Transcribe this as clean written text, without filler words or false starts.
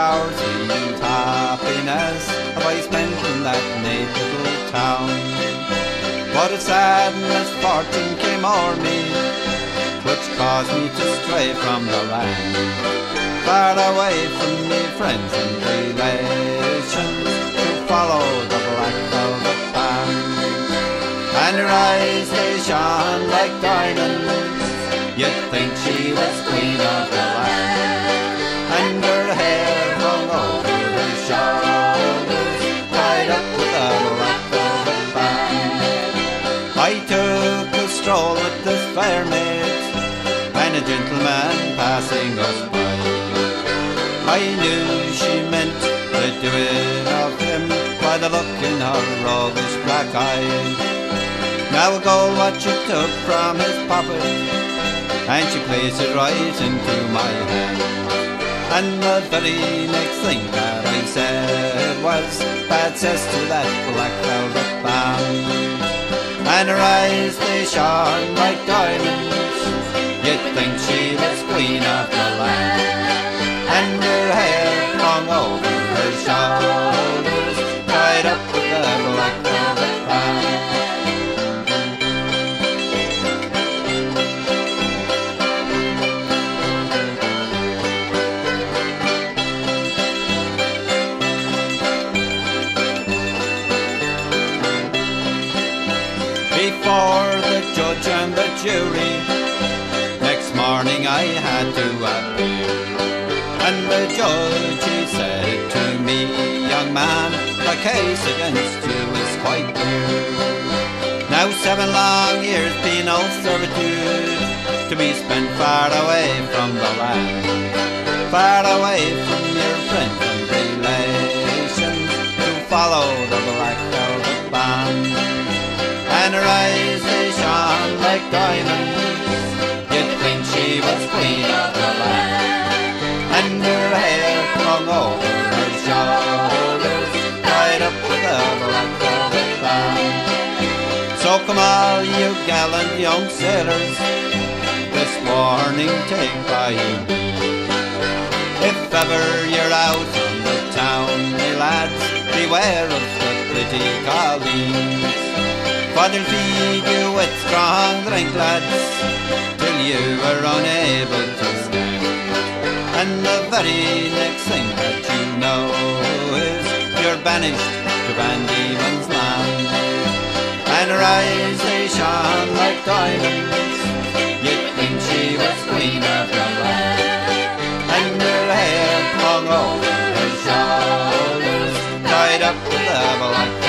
hours sweet happiness have I spent in that native little town. But a sad misfortune came o'er me, which caused me to stray from the land, far away from me friends and relations, to follow the black velvet band. And her eyes, they shone like diamonds, you'd think she was queen of the land. And her hair hung over her shoulders, tied up with a black velvet band. I took a stroll with this fair maid, and a gentleman passing us by, I knew she meant the doing of him by the look in her roguish black eye. Now a gold watch she took from his pocket, and she placed it right into my hand. And the very next thing that I said was, bad cess to that black velvet band. And her eyes, they shone like diamonds, you'd think she was queen of the land. And her hair hung over her shoulders, tied up with a black velvet band. Before the judge and the jury, next morning I had to appear. And the judge, he said to me, young man, the case against you is quite clear. Now 7 long years penal servitude, to be spent far away from the land, far away from your friends and relations, to follow the black velvet band. And her eyes, they shone like diamonds, you'd think she was queen of the land. And her hair hung over her shoulders, tied up with a black velvet band. So come all you gallant young sailors, this warning take by me. If ever you're out on the town, me lads, beware of the pretty colleens, for they'll feed you with strong drink, lads, till you are unable to stand. And the very next thing that you know is you're banished to Van Diemen's Land. And her eyes, they shone like diamonds, you'd think she was queen of the land. And her hair hung over her shoulders, tied up with a black